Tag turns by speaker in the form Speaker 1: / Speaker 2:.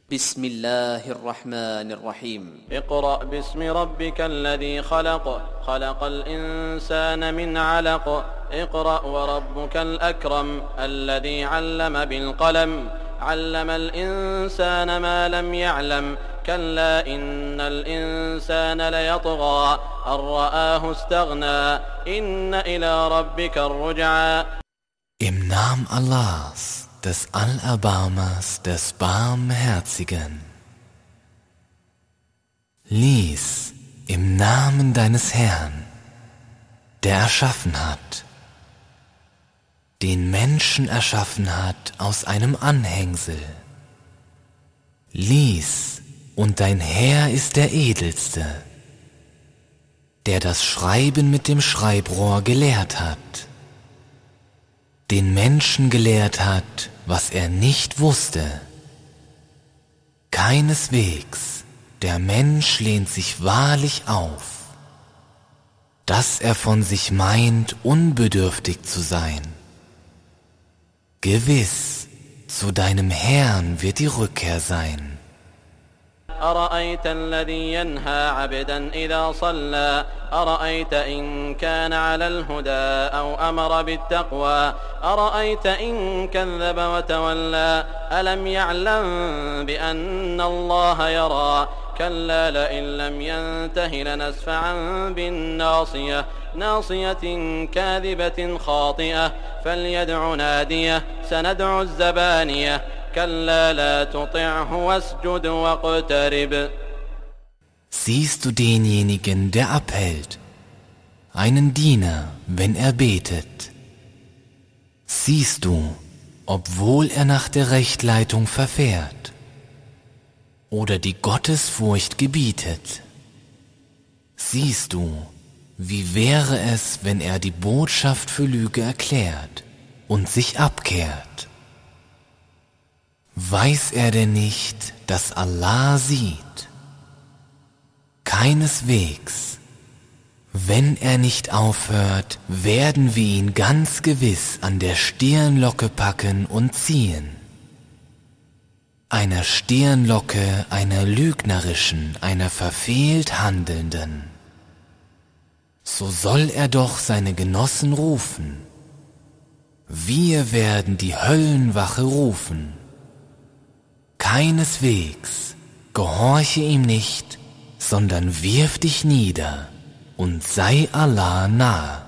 Speaker 1: بسم الله الرحمن الرحيم
Speaker 2: اقرأ باسم ربك الذي خلق خلق الإنسان من علق اقرأ وربك الأكرم الذي علم بالقلم علم الإنسان ما لم يعلم كلا إن الإنسان ليطغى أن رآه استغنى إن إلى ربك الرجعى.
Speaker 3: Im Namen Allahs, des Allerbarmers, des Barmherzigen. Lies im Namen deines Herrn, der erschaffen hat, den Menschen erschaffen hat aus einem Anhängsel. Lies, und dein Herr ist der Edelste, der das Schreiben mit dem Schreibrohr gelehrt hat, den Menschen gelehrt hat, was er nicht wusste. Keineswegs, der Mensch lehnt sich wahrlich auf, dass er von sich meint, unbedürftig zu sein. Gewiss, zu deinem Herrn wird die Rückkehr sein.
Speaker 2: أرأيت الذي ينهى عبدا إذا صلى أرأيت إن كان على الهدى أو أمر بالتقوى أرأيت إن كذب وتولى ألم يعلم بأن الله يرى كلا لئن لم ينته لنسفعا بالناصية ناصية كاذبة خاطئة فليدع ناديه سندع الزبانية كلا لا تطعه واسجد واقترب.
Speaker 3: Siehst du denjenigen, der abhält, einen Diener, wenn er betet? Siehst du, obwohl er nach der Rechtleitung verfährt oder die Gottesfurcht gebietet? Siehst du, wie wäre es, wenn er die Botschaft für Lüge erklärt und sich abkehrt? Weiß er denn nicht, dass Allah sieht? Keineswegs. Wenn er nicht aufhört, werden wir ihn ganz gewiss an der Stirnlocke packen und ziehen. Einer Stirnlocke, einer lügnerischen, einer verfehlt Handelnden. So soll er doch seine Genossen rufen. Wir werden die Höllenwache rufen. Keineswegs, gehorche ihm nicht, sondern wirf dich nieder und sei Allah nah.